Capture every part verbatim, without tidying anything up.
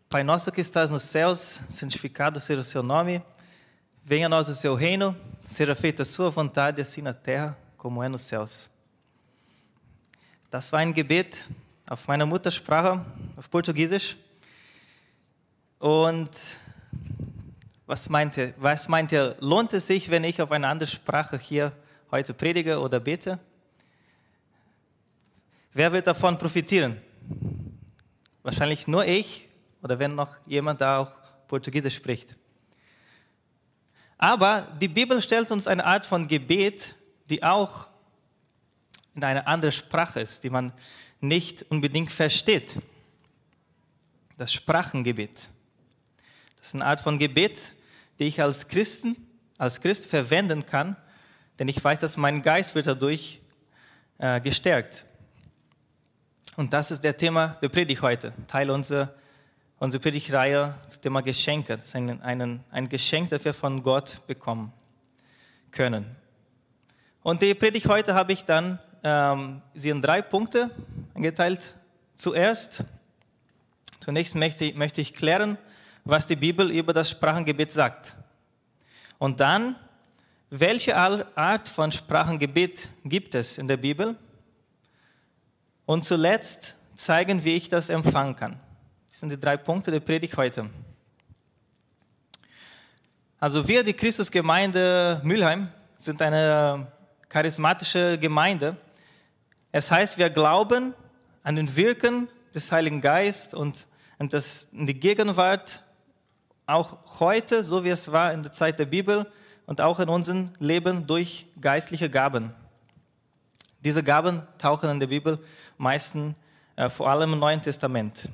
Pai nosso que estás nos céus, santificado seja o seu nome. Venha a nós o seu reino, seja feita a sua vontade, assim na terra como é nos céus. Das war ein Gebet auf meiner Muttersprache, auf Portugiesisch. Und was meint ihr? Was meint ihr? Lohnt es sich, wenn ich auf eine andere Sprache hier heute predige oder bete? Wer wird davon profitieren? Wahrscheinlich nur ich oder wenn noch jemand da auch Portugiesisch spricht. Aber die Bibel stellt uns eine Art von Gebet, die auch in einer anderen Sprache ist, die man nicht unbedingt versteht. Das Sprachengebet. Das ist eine Art von Gebet, die ich als Christen, als Christ verwenden kann, denn ich weiß, dass mein Geist wird dadurch äh, gestärkt. Und das ist der Thema der Predigt heute, Teil unserer, unserer Predigtreihe zum Thema Geschenke. Das ist ein, ein, ein Geschenk, das wir von Gott bekommen können. Und die Predigt heute habe ich dann ähm, sie in drei Punkte eingeteilt. Zuerst, zunächst möchte ich, möchte ich klären, was die Bibel über das Sprachengebet sagt. Und dann, welche Art von Sprachengebet gibt es in der Bibel? Und zuletzt zeigen, wie ich das empfangen kann. Das sind die drei Punkte der Predigt heute. Also wir, die Christusgemeinde Mülheim, sind eine charismatische Gemeinde. Es heißt, wir glauben an den Wirken des Heiligen Geistes und an das, in die Gegenwart, auch heute, so wie es war in der Zeit der Bibel und auch in unserem Leben durch geistliche Gaben. Diese Gaben tauchen in der Bibel meistens, äh, vor allem im Neuen Testament.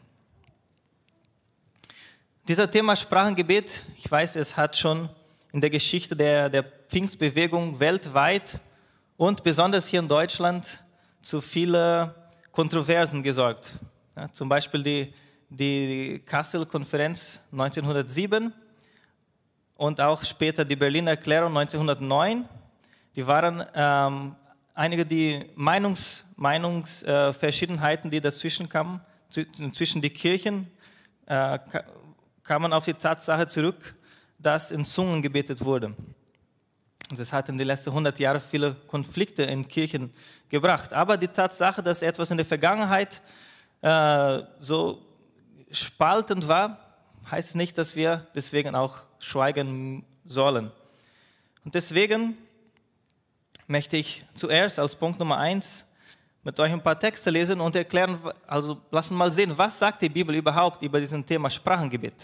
Dieser Thema Sprachengebet, ich weiß, es hat schon in der Geschichte der, der Pfingstbewegung weltweit und besonders hier in Deutschland zu vielen Kontroversen gesorgt. Ja, zum Beispiel die, die Kassel-Konferenz neunzehnhundertsieben und auch später die Berliner Erklärung neunzehnhundertneun. Die waren ähm, einige die Meinungs, Meinungsverschiedenheiten, äh, die dazwischen kamen, zwischen den Kirchen, äh, kam man auf die Tatsache zurück, dass in Zungen gebetet wurde. Das hat in den letzten hundert Jahren viele Konflikte in Kirchen gebracht. Aber die Tatsache, dass etwas in der Vergangenheit äh, so spaltend war, heißt nicht, dass wir deswegen auch schweigen sollen. Und deswegen möchte ich zuerst als Punkt Nummer eins mit euch ein paar Texte lesen und erklären, also lassen mal sehen, was sagt die Bibel überhaupt über diesen Thema Sprachengebet.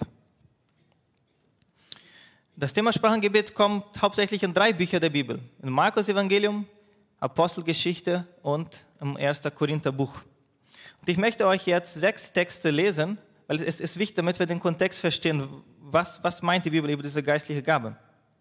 Das Thema Sprachengebet kommt hauptsächlich in drei Büchern der Bibel. Im Markus-Evangelium, Apostelgeschichte und im ersten Korinther-Buch. Und ich möchte euch jetzt sechs Texte lesen, weil es ist wichtig, damit wir den Kontext verstehen, was, was meint die Bibel über diese geistliche Gabe.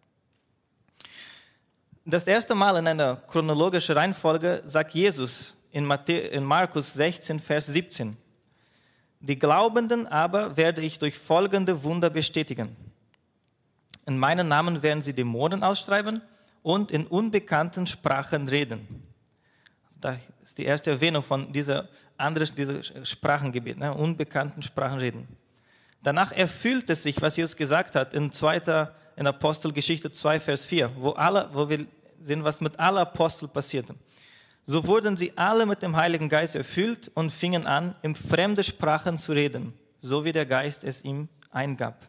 Das erste Mal in einer chronologischen Reihenfolge sagt Jesus in, Matthä- in Markus sechzehn, Vers siebzehn: Die Glaubenden aber werde ich durch folgende Wunder bestätigen. In meinem Namen werden sie Dämonen austreiben und in unbekannten Sprachen reden. Also das ist die erste Erwähnung von dieser anderen dieser Sprachengebet, ne? Unbekannten Sprachen reden. Danach erfüllt es sich, was Jesus gesagt hat in zweiter in Apostelgeschichte zwei, Vers vier, wo, alle, wo wir sehen, was mit allen Aposteln passierte. So wurden sie alle mit dem Heiligen Geist erfüllt und fingen an, in fremde Sprachen zu reden, so wie der Geist es ihm eingab.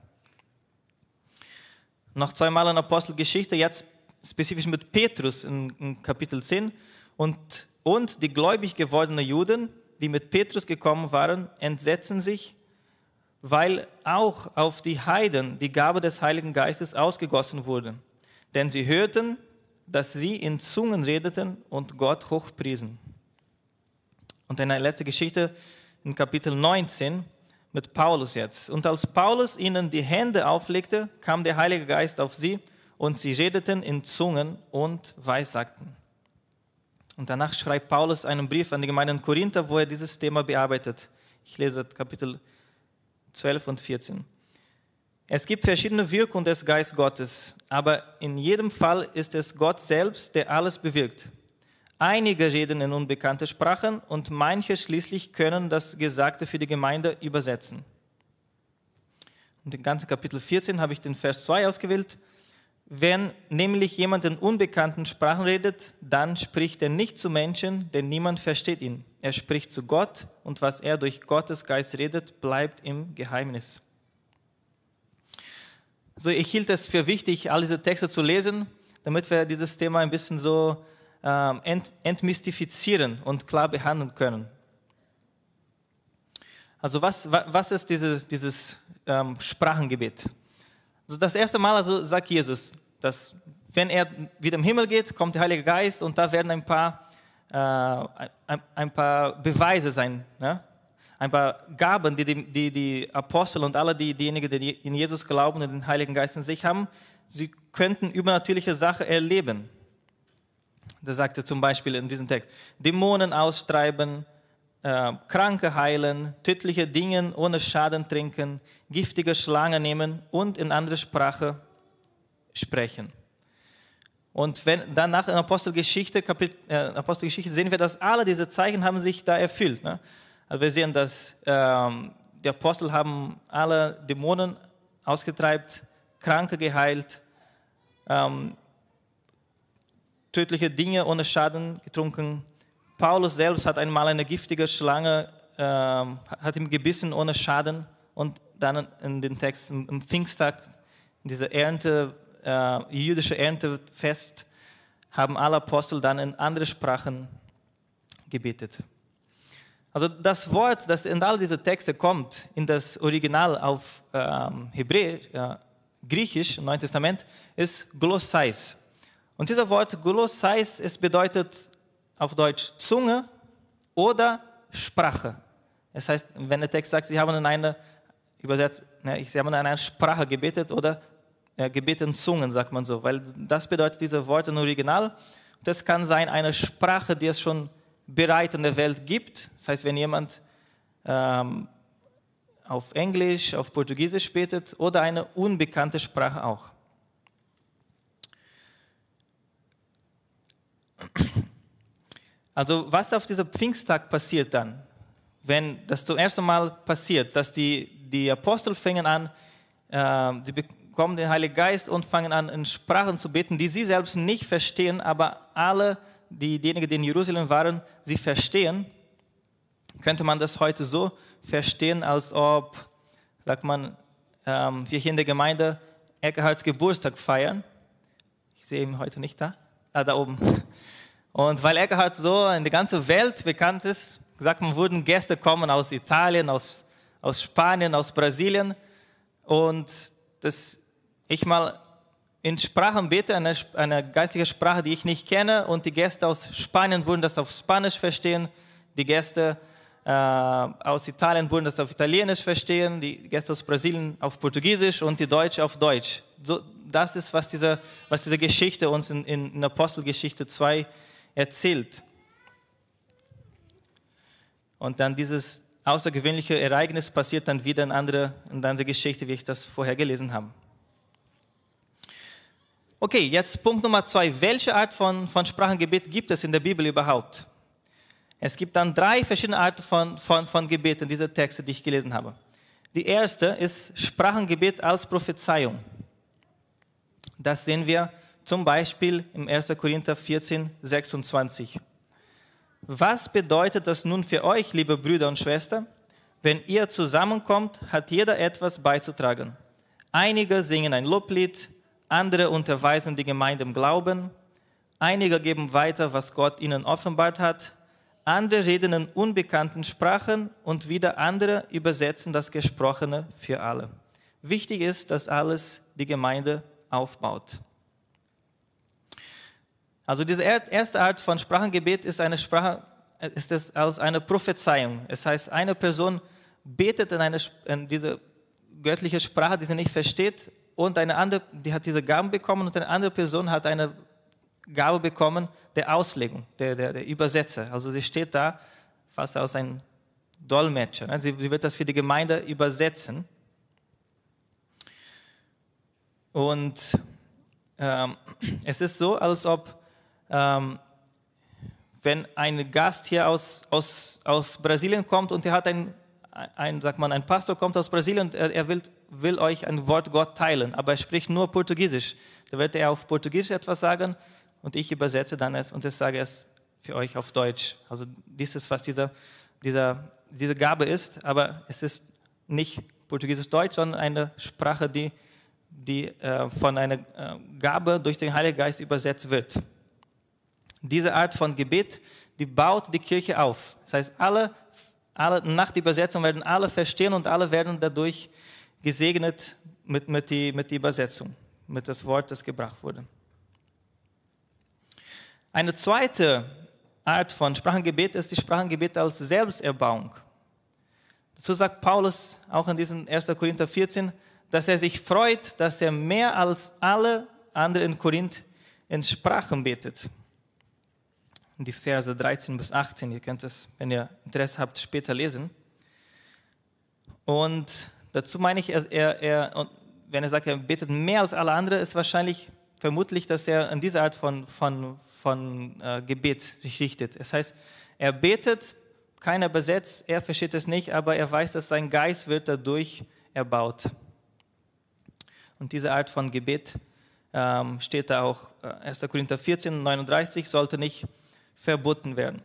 Noch zweimal in Apostelgeschichte, jetzt spezifisch mit Petrus in, in Kapitel zehn. Und, und die gläubig gewordenen Juden, die mit Petrus gekommen waren, entsetzen sich, weil auch auf die Heiden die Gabe des Heiligen Geistes ausgegossen wurde. Denn sie hörten, dass sie in Zungen redeten und Gott hochpriesen. Und eine letzte Geschichte in Kapitel neunzehn mit Paulus jetzt. Und als Paulus ihnen die Hände auflegte, kam der Heilige Geist auf sie und sie redeten in Zungen und weissagten. Und danach schreibt Paulus einen Brief an die Gemeinde in Korinther, wo er dieses Thema bearbeitet. Ich lese Kapitel zwölf und vierzehn. Es gibt verschiedene Wirkungen des Geistes Gottes, aber in jedem Fall ist es Gott selbst, der alles bewirkt. Einige reden in unbekannte Sprachen und manche schließlich können das Gesagte für die Gemeinde übersetzen. Und im ganzen Kapitel vierzehn habe ich den Vers zwei ausgewählt. Wenn nämlich jemand in unbekannten Sprachen redet, dann spricht er nicht zu Menschen, denn niemand versteht ihn. Er spricht zu Gott und was er durch Gottes Geist redet, bleibt im Geheimnis. So, ich hielt es für wichtig, all diese Texte zu lesen, damit wir dieses Thema ein bisschen so ähm, ent, entmystifizieren und klar behandeln können. Also was, was ist dieses, dieses ähm, Sprachengebet? Also das erste Mal also sagt Jesus, dass wenn er wieder im Himmel geht, kommt der Heilige Geist und da werden ein paar, äh, ein, ein paar Beweise sein, ne? Ein paar Gaben, die die, die die Apostel und alle die, diejenigen, die in Jesus glauben und den Heiligen Geist in sich haben, sie könnten übernatürliche Sachen erleben. Da sagt er zum Beispiel in diesem Text, Dämonen austreiben, äh, Kranke heilen, tödliche Dinge ohne Schaden trinken, giftige Schlangen nehmen und in andere Sprache sprechen. Und wenn danach in Apostelgeschichte, Kapitel, äh, Apostelgeschichte sehen wir, dass alle diese Zeichen haben sich da erfüllt. Ne? Also wir sehen, dass ähm, die Apostel haben alle Dämonen ausgetreibt, Kranke geheilt, ähm, tödliche Dinge ohne Schaden getrunken. Paulus selbst hat einmal eine giftige Schlange, ähm, hat ihm gebissen ohne Schaden. Und dann in den Text am Pfingsttag, diese Ernte, äh, jüdische Erntefest, haben alle Apostel dann in andere Sprachen gebetet. Also das Wort, das in all diese Texte kommt, in das Original auf ähm, Hebräisch, äh, Griechisch, im Neuen Testament, ist Glossais. Und dieses Wort Glossais, es bedeutet auf Deutsch Zunge oder Sprache. Das heißt, wenn der Text sagt, sie haben in einer, übersetzt, ne, sie haben in einer Sprache gebetet oder äh, gebeten Zungen, sagt man so, weil das bedeutet diese Worte im Original. Das kann sein eine Sprache, die es schon bereit in der Welt gibt. Das heißt, wenn jemand ähm, auf Englisch, auf Portugiesisch betet oder eine unbekannte Sprache auch. Also was auf diesem Pfingsttag passiert dann, wenn das zum ersten Mal passiert, dass die, die Apostel fangen an, äh, sie bekommen den Heiligen Geist und fangen an, in Sprachen zu beten, die sie selbst nicht verstehen, aber alle Die, diejenigen, die in Jerusalem waren, sie verstehen, könnte man das heute so verstehen, als ob, sagt man, ähm, wir hier in der Gemeinde Eckehards Geburtstag feiern. Ich sehe ihn heute nicht da, ah, da oben. Und weil Eckhard so in der ganzen Welt bekannt ist, sagt man, wurden Gäste kommen aus Italien, aus, aus Spanien, aus Brasilien. Und dass ich mal in Sprachen bete, eine, eine geistliche Sprache, die ich nicht kenne, und die Gäste aus Spanien würden das auf Spanisch verstehen, die Gäste äh, aus Italien würden das auf Italienisch verstehen, die Gäste aus Brasilien auf Portugiesisch und die Deutschen auf Deutsch. So, das ist, was diese, was diese Geschichte uns in, in, in Apostelgeschichte zwei erzählt. Und dann dieses außergewöhnliche Ereignis passiert dann wieder in andere, in andere Geschichte, wie ich das vorher gelesen habe. Okay, jetzt Punkt Nummer zwei. Welche Art von, von Sprachengebet gibt es in der Bibel überhaupt? Es gibt dann drei verschiedene Arten von, von, von Gebeten, diese Texte, die ich gelesen habe. Die erste ist Sprachengebet als Prophezeiung. Das sehen wir zum Beispiel im ersten Korinther vierzehn, sechsundzwanzig. Was bedeutet das nun für euch, liebe Brüder und Schwestern? Wenn ihr zusammenkommt, hat jeder etwas beizutragen. Einige singen ein Loblied, andere unterweisen die Gemeinde im Glauben, einige geben weiter, was Gott ihnen offenbart hat, andere reden in unbekannten Sprachen und wieder andere übersetzen das Gesprochene für alle. Wichtig ist, dass alles die Gemeinde aufbaut. Also diese erste Art von Sprachengebet ist eine Sprache, ist es als eine Prophezeiung. Es heißt, eine Person betet in, eine, in diese göttliche Sprache, die sie nicht versteht, und eine andere, die hat diese Gaben bekommen, und eine andere Person hat eine Gabe bekommen der Auslegung, der, der, der Übersetzer. Also sie steht da fast als ein Dolmetscher. Ne? Sie, sie wird das für die Gemeinde übersetzen. Und ähm, es ist so, als ob ähm, wenn ein Gast hier aus, aus, aus Brasilien kommt und er hat ein, ein, sagt man, ein Pastor kommt aus Brasilien und er, er will, will euch ein Wort Gott teilen, aber er spricht nur Portugiesisch. Da wird er auf Portugiesisch etwas sagen und ich übersetze dann es und ich sage es für euch auf Deutsch. Also dies ist, was dieser, dieser, diese Gabe ist, aber es ist nicht Portugiesisch-Deutsch, sondern eine Sprache, die, die äh, von einer äh, Gabe durch den Heiligen Geist übersetzt wird. Diese Art von Gebet, die baut die Kirche auf. Das heißt, alle, alle, nach der Übersetzung werden alle verstehen und alle werden dadurch gesegnet mit, mit, die, mit der Übersetzung, mit das Wort, das gebracht wurde. Eine zweite Art von Sprachengebet ist die Sprachengebet als Selbsterbauung. Dazu sagt Paulus auch in diesem ersten Korinther vierzehn, dass er sich freut, dass er mehr als alle anderen in Korinth in Sprachen betet. Die Verse dreizehn bis achtzehn, ihr könnt es, wenn ihr Interesse habt, später lesen. Und dazu meine ich, er, er, er, wenn er sagt, er betet mehr als alle anderen, ist wahrscheinlich vermutlich, dass er an diese Art von, von, von äh, Gebet sich richtet. Das heißt, er betet, keiner besetzt, er versteht es nicht, aber er weiß, dass sein Geist wird dadurch erbaut. Und diese Art von Gebet ähm, steht da auch, äh, erster Korinther vierzehn, neununddreißig, sollte nicht verboten werden.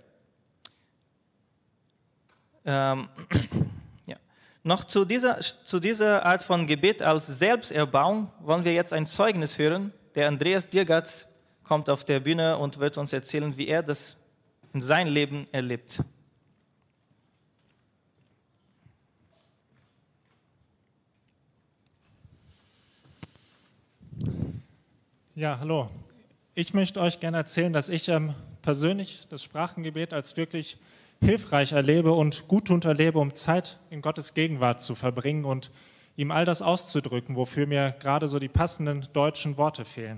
Ähm, ja. Noch zu dieser, zu dieser Art von Gebet als Selbsterbauung wollen wir jetzt ein Zeugnis hören. Der Andreas Diergatz kommt auf der Bühne und wird uns erzählen, wie er das in seinem Leben erlebt. Ja, hallo. Ich möchte euch gerne erzählen, dass ich ähm, persönlich das Sprachengebet als wirklich hilfreich erlebe und guttunend erlebe, um Zeit in Gottes Gegenwart zu verbringen und ihm all das auszudrücken, wofür mir gerade so die passenden deutschen Worte fehlen.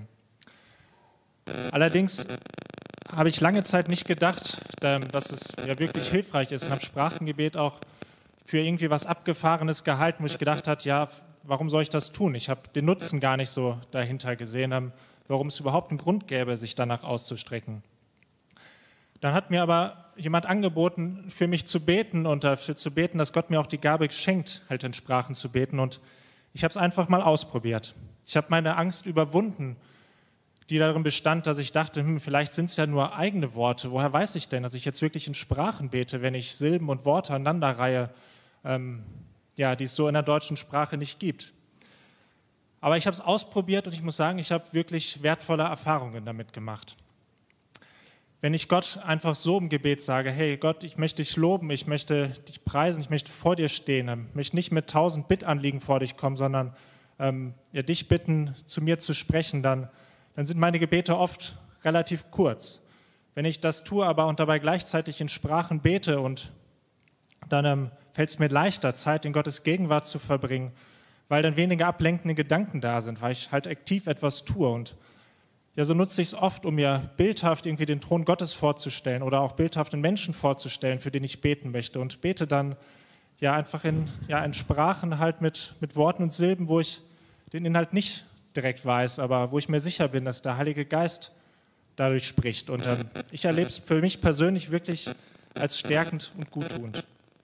Allerdings habe ich lange Zeit nicht gedacht, dass es ja wirklich hilfreich ist und habe Sprachengebet auch für irgendwie was Abgefahrenes gehalten, wo ich gedacht habe, ja, warum soll ich das tun? Ich habe den Nutzen gar nicht so dahinter gesehen, warum es überhaupt einen Grund gäbe, sich danach auszustrecken. Dann hat mir aber jemand angeboten, für mich zu beten und dafür zu beten, dass Gott mir auch die Gabe schenkt, halt in Sprachen zu beten. Und ich habe es einfach mal ausprobiert. Ich habe meine Angst überwunden, die darin bestand, dass ich dachte, hm, vielleicht sind es ja nur eigene Worte. Woher weiß ich denn, dass ich jetzt wirklich in Sprachen bete, wenn ich Silben und Worte aneinanderreihe, ähm, ja, die es so in der deutschen Sprache nicht gibt. Aber ich habe es ausprobiert und ich muss sagen, ich habe wirklich wertvolle Erfahrungen damit gemacht. Wenn ich Gott einfach so im Gebet sage, hey Gott, ich möchte dich loben, ich möchte dich preisen, ich möchte vor dir stehen, ich möchte nicht mit tausend Bittanliegen vor dich kommen, sondern ähm, ja, dich bitten, zu mir zu sprechen, dann, dann sind meine Gebete oft relativ kurz. Wenn ich das tue, aber und dabei gleichzeitig in Sprachen bete, und dann ähm, fällt es mir leichter, Zeit in Gottes Gegenwart zu verbringen, weil dann weniger ablenkende Gedanken da sind, weil ich halt aktiv etwas tue. Und ja, so nutze ich es oft, um mir bildhaft irgendwie den Thron Gottes vorzustellen oder auch bildhaft den Menschen vorzustellen, für den ich beten möchte. Und bete dann ja einfach in, ja, in Sprachen halt mit, mit Worten und Silben, wo ich den Inhalt nicht direkt weiß, aber wo ich mir sicher bin, dass der Heilige Geist dadurch spricht. Und ähm, ich erlebe es für mich persönlich wirklich als stärkend und guttunend.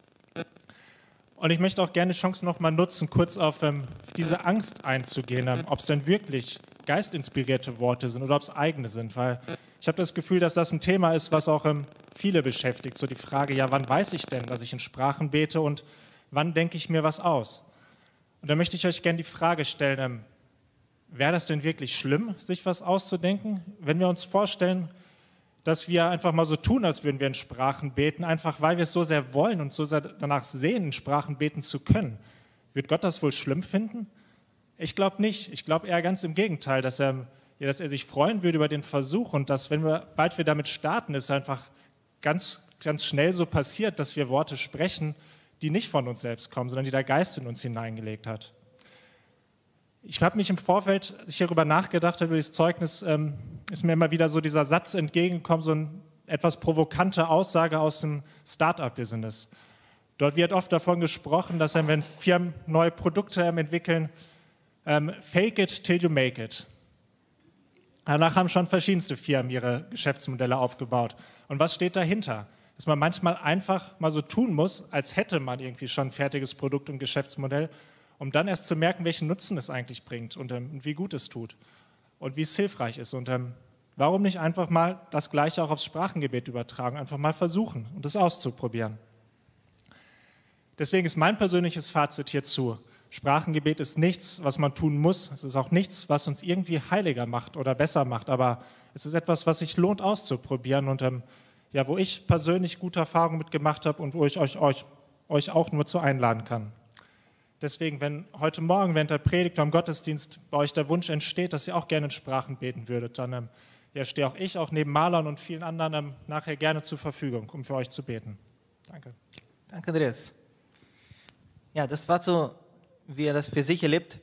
Und ich möchte auch gerne die Chance noch mal nutzen, kurz auf ähm, diese Angst einzugehen, ähm, ob es denn wirklich geistinspirierte Worte sind oder ob es eigene sind, weil ich habe das Gefühl, dass das ein Thema ist, was auch ähm, viele beschäftigt. So die Frage, ja, wann weiß ich denn, dass ich in Sprachen bete und wann denke ich mir was aus? Und da möchte ich euch gerne die Frage stellen, ähm, wäre das denn wirklich schlimm, sich was auszudenken? Wenn wir uns vorstellen, dass wir einfach mal so tun, als würden wir in Sprachen beten, einfach weil wir es so sehr wollen und so sehr danach sehen, in Sprachen beten zu können. Wird Gott das wohl schlimm finden? Ich glaube nicht. Ich glaube eher ganz im Gegenteil, dass er, ja, dass er sich freuen würde über den Versuch und dass, wenn wir, bald wir damit starten, es einfach ganz, ganz schnell so passiert, dass wir Worte sprechen, die nicht von uns selbst kommen, sondern die der Geist in uns hineingelegt hat. Ich habe mich im Vorfeld, als ich darüber nachgedacht habe, über dieses Zeugnis, ähm, ist mir immer wieder so dieser Satz entgegengekommen, so eine etwas provokante Aussage aus dem Start-up-Business. Dort wird oft davon gesprochen, dass wenn Firmen neue Produkte entwickeln, ähm, fake it till you make it. Danach haben schon verschiedenste Firmen ihre Geschäftsmodelle aufgebaut. Und was steht dahinter? dass man manchmal einfach mal so tun muss, als hätte man irgendwie schon ein fertiges Produkt und Geschäftsmodell, um dann erst zu merken, welchen Nutzen es eigentlich bringt und, ähm, und wie gut es tut und wie es hilfreich ist. Und ähm, warum nicht einfach mal das Gleiche auch aufs Sprachengebet übertragen, einfach mal versuchen und es auszuprobieren. Deswegen ist mein persönliches Fazit hierzu: Sprachengebet ist nichts, was man tun muss. Es ist auch nichts, was uns irgendwie heiliger macht oder besser macht. Aber es ist etwas, was sich lohnt auszuprobieren und ähm, ja, wo ich persönlich gute Erfahrungen mitgemacht habe und wo ich euch, euch, euch auch nur zu einladen kann. Deswegen, wenn heute Morgen während der Predigt oder im Gottesdienst bei euch der Wunsch entsteht, dass ihr auch gerne in Sprachen beten würdet, dann ähm, ja, stehe auch ich, auch neben Marlon und vielen anderen ähm, nachher gerne zur Verfügung, um für euch zu beten. Danke. Danke, Andreas. Ja, das war so, wie er das für sich erlebt.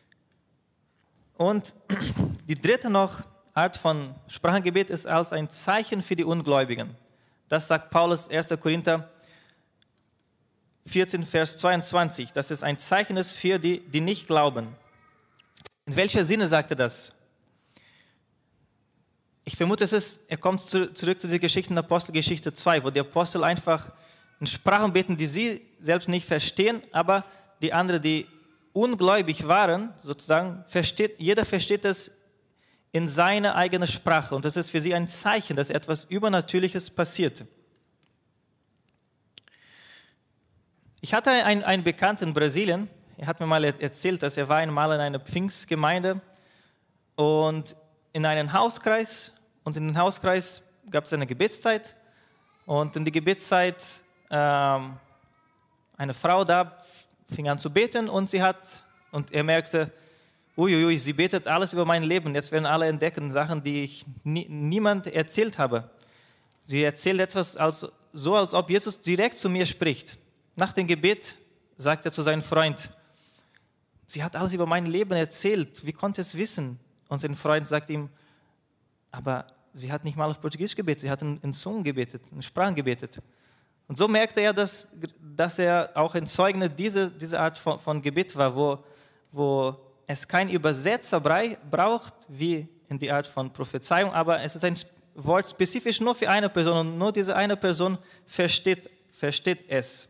Und die dritte noch Art von Sprachengebet ist als ein Zeichen für die Ungläubigen. Das sagt Paulus, erster Korinther vierzehn, Vers zweiundzwanzig, dass es ein Zeichen ist für die, die nicht glauben. In welcher Sinne sagt er das? Ich vermute, es ist, er kommt zu, zurück zu dieser Geschichte in Apostelgeschichte zwei, wo die Apostel einfach in Sprachen beten, die sie selbst nicht verstehen, aber die anderen, die ungläubig waren, sozusagen, versteht, jeder versteht es in seiner eigenen Sprache. Und das ist für sie ein Zeichen, dass etwas Übernatürliches passiert. Ich hatte einen, einen Bekannten in Brasilien, er hat mir mal erzählt, dass er war einmal in einer Pfingstgemeinde und in einem Hauskreis. Und in dem Hauskreis gab es eine Gebetszeit. Und in der Gebetszeit ähm, eine Frau da fing an zu beten und sie hat, und er merkte, uiuiui, sie betet alles über mein Leben. Jetzt werden alle entdecken Sachen, die ich nie, niemand erzählt habe. Sie erzählt etwas als, so, als ob Jesus direkt zu mir spricht. Nach dem Gebet sagt er zu seinem Freund, sie hat alles über mein Leben erzählt, wie konnte es wissen? Und sein Freund sagt ihm, aber sie hat nicht mal auf Portugiesisch gebetet, sie hat in, in Zungen gebetet, in Sprachen gebetet. Und so merkte er, dass, dass er auch ein Zeugnis dieser diese Art von, von Gebet war, wo, wo es keinen Übersetzer braucht, wie in die Art von Prophezeiung, aber es ist ein Wort spezifisch nur für eine Person und nur diese eine Person versteht, versteht es.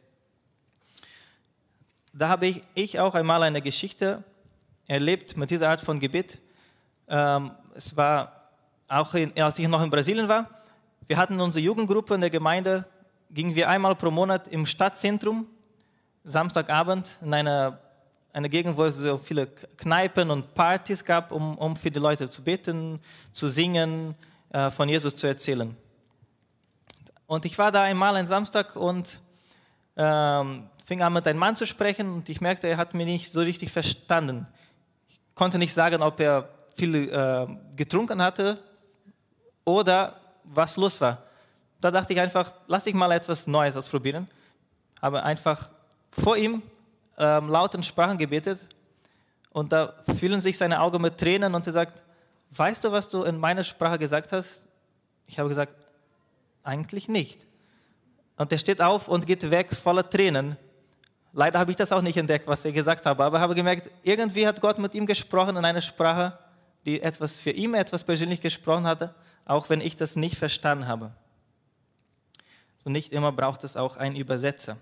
Da habe ich, ich auch einmal eine Geschichte erlebt mit dieser Art von Gebet. Ähm, es war auch, in, als ich noch in Brasilien war, wir hatten unsere Jugendgruppe in der Gemeinde, gingen wir einmal pro Monat im Stadtzentrum, Samstagabend, in eine, eine Gegend, wo es so viele Kneipen und Partys gab, um, um für die Leute zu beten, zu singen, äh, von Jesus zu erzählen. Und ich war da einmal einen Samstag und ähm, fing an, mit einem Mann zu sprechen und ich merkte, er hat mich nicht so richtig verstanden. Ich konnte nicht sagen, ob er viel äh, getrunken hatte oder was los war. Da dachte ich einfach, lass ich mal etwas Neues ausprobieren. Habe einfach vor ihm ähm, laut in Sprachen gebetet und da füllen sich seine Augen mit Tränen und er sagt, weißt du, was du in meiner Sprache gesagt hast? Ich habe gesagt, eigentlich nicht. Und er steht auf und geht weg voller Tränen. Leider habe ich das auch nicht entdeckt, was er gesagt hat, aber habe gemerkt, irgendwie hat Gott mit ihm gesprochen in einer Sprache, die etwas für ihn, etwas persönlich gesprochen hatte, auch wenn ich das nicht verstanden habe. Und nicht immer braucht es auch einen Übersetzer.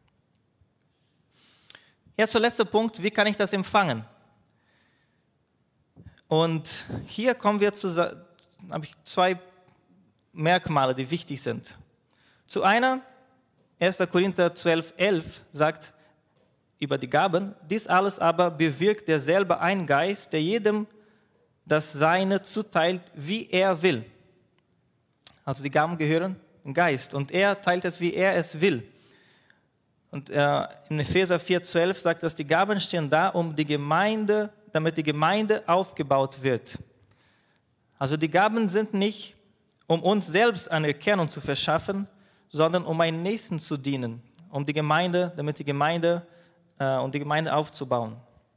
Jetzt der letzte Punkt, wie kann ich das empfangen? Und hier kommen wir zu, habe ich zwei Merkmale, die wichtig sind. Zu einer, erster Korinther zwölf, elf sagt über die Gaben, dies alles aber bewirkt derselbe ein Geist, der jedem das Seine zuteilt, wie er will. Also die Gaben gehören dem Geist und er teilt es, wie er es will. Und äh, in Epheser vier, zwölf sagt, dass die Gaben stehen da, um die Gemeinde, damit die Gemeinde aufgebaut wird. Also die Gaben sind nicht, um uns selbst Anerkennung zu verschaffen, sondern um einen Nächsten zu dienen, um die Gemeinde, damit die Gemeinde, äh, um die Gemeinde aufzubauen.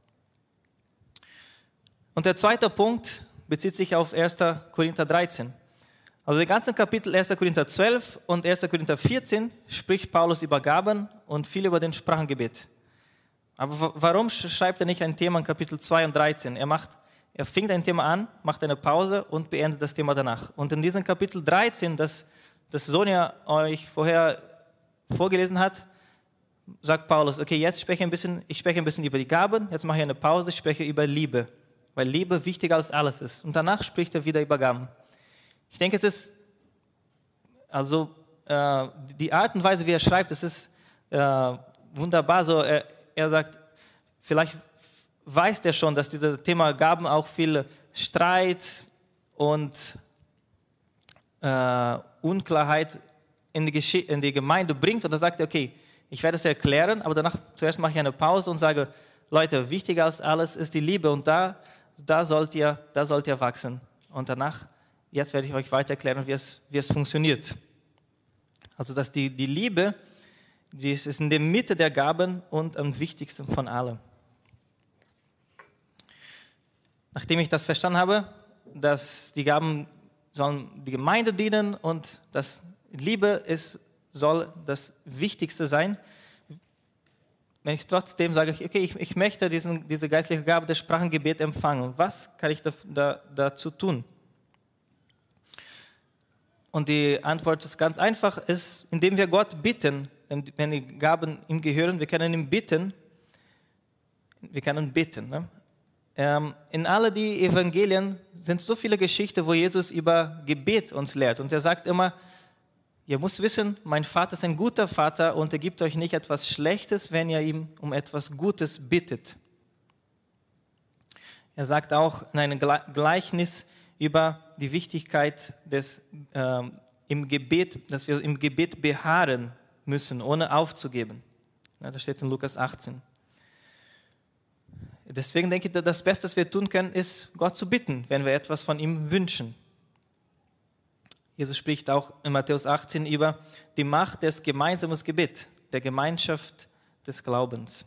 Und der zweite Punkt bezieht sich auf erster Korinther dreizehn. Also die ganzen Kapitel erster Korinther zwölf und erster Korinther vierzehn spricht Paulus über Gaben und viel über den Sprachengebet. Aber warum schreibt er nicht ein Thema in Kapitel zwei und dreizehn? Er, macht, er fängt ein Thema an, macht eine Pause und beendet das Thema danach. Und in diesem Kapitel dreizehn, das das Sonja euch vorher vorgelesen hat, sagt Paulus, okay, jetzt spreche ich ein bisschen, ich spreche ein bisschen über die Gaben, jetzt mache ich eine Pause, ich spreche über Liebe, weil Liebe wichtiger als alles ist. Und danach spricht er wieder über Gaben. Ich denke, es ist, also äh, die Art und Weise, wie er schreibt, es ist äh, wunderbar. So, er, er sagt, vielleicht weiß er schon, dass dieses Thema Gaben auch viel Streit und äh, Unklarheit in die, Gesch- in die Gemeinde bringt. Und da sagt er, okay, ich werde es erklären, aber danach zuerst mache ich eine Pause und sage, Leute, wichtiger als alles ist die Liebe und da, da, sollt, ihr, da sollt ihr wachsen. Und danach, jetzt werde ich euch weiter erklären, wie es, wie es funktioniert. Also, dass die, die Liebe, die ist in der Mitte der Gaben und am wichtigsten von allem. Nachdem ich das verstanden habe, dass die Gaben sollen die Gemeinde dienen und dass Liebe ist, soll das Wichtigste sein. Wenn ich trotzdem sage, okay, ich, ich möchte diesen, diese geistliche Gabe des Sprachengebet empfangen, was kann ich da, da, dazu tun? Und die Antwort ist ganz einfach, ist, indem wir Gott bitten, wenn die Gaben ihm gehören, wir können ihn bitten, wir können bitten. Ne? Ähm, in alle die Evangelien sind so viele Geschichten, wo Jesus über Gebet uns lehrt. Und er sagt immer, ihr müsst wissen, mein Vater ist ein guter Vater und er gibt euch nicht etwas Schlechtes, wenn ihr ihm um etwas Gutes bittet. Er sagt auch in einem Gleichnis über die Wichtigkeit des, äh, im Gebet, dass wir im Gebet beharren müssen, ohne aufzugeben. Ja, das steht in Lukas achtzehn. Deswegen denke ich, das Beste, was wir tun können, ist, Gott zu bitten, wenn wir etwas von ihm wünschen. Jesus spricht auch in Matthäus achtzehn über die Macht des gemeinsamen Gebets, der Gemeinschaft des Glaubens.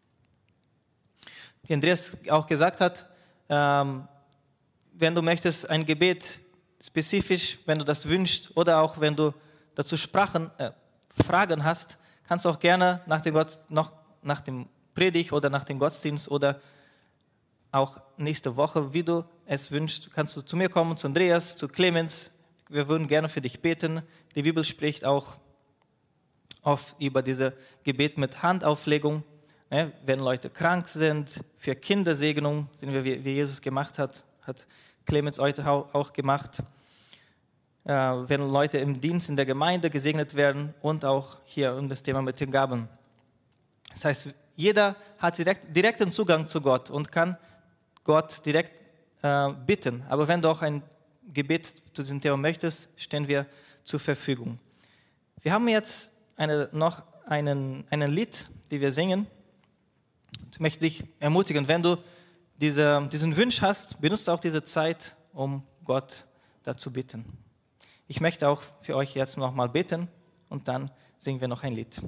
Wie Andreas auch gesagt hat, ähm, wenn du möchtest ein Gebet spezifisch, wenn du das wünschst oder auch wenn du dazu Sprachen, äh, Fragen hast, kannst du auch gerne nach dem, Gott, noch, nach dem Predigt oder nach dem Gottesdienst oder auch nächste Woche, wie du es wünschst, kannst du zu mir kommen, zu Andreas, zu Clemens. Wir würden gerne für dich beten. Die Bibel spricht auch oft über diese Gebet mit Handauflegung. Ne? Wenn Leute krank sind, für Kindersegnung, sehen wir, wie, wie Jesus gemacht hat, hat Clemens heute auch gemacht. Äh, wenn Leute im Dienst in der Gemeinde gesegnet werden und auch hier um das Thema mit den Gaben. Das heißt, jeder hat direkt, direkten Zugang zu Gott und kann Gott direkt äh, bitten. Aber wenn du auch ein Gebet zu diesem Thema möchtest, stehen wir zur Verfügung. Wir haben jetzt eine, noch einen, einen Lied, die wir singen. Ich möchte dich ermutigen, wenn du diese, diesen Wunsch hast, benutze auch diese Zeit, um Gott dazu bitten. Ich möchte auch für euch jetzt nochmal beten und dann singen wir noch ein Lied.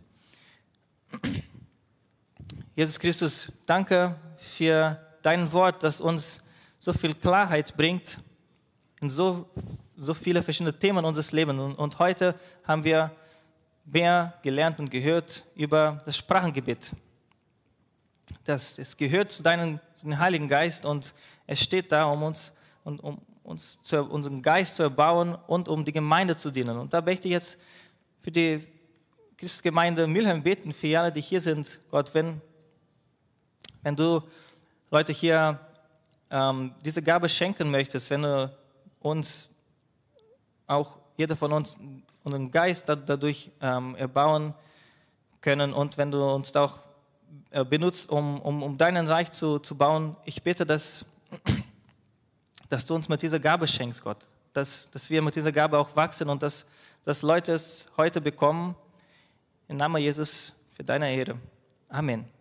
Jesus Christus, danke für dein Wort, das uns so viel Klarheit bringt in so, so viele verschiedene Themen unseres Lebens. Und, und heute haben wir mehr gelernt und gehört über das Sprachengebet. Das, es gehört zu deinem, zu deinem Heiligen Geist und es steht da, um uns, um, um uns zu, unseren Geist zu erbauen und um die Gemeinde zu dienen. Und da möchte ich jetzt für die Christusgemeinde Mülheim beten, für alle, die hier sind. Gott, wenn, wenn du Leute hier ähm, diese Gabe schenken möchtest, wenn du uns, auch jeder von uns, unseren Geist dadurch ähm, erbauen können und wenn du uns da auch äh, benutzt, um, um, um deinen Reich zu, zu bauen, ich bete, dass, dass du uns mit dieser Gabe schenkst, Gott, dass, dass wir mit dieser Gabe auch wachsen und dass, dass Leute es heute bekommen, im Namen Jesus, für deine Ehre. Amen.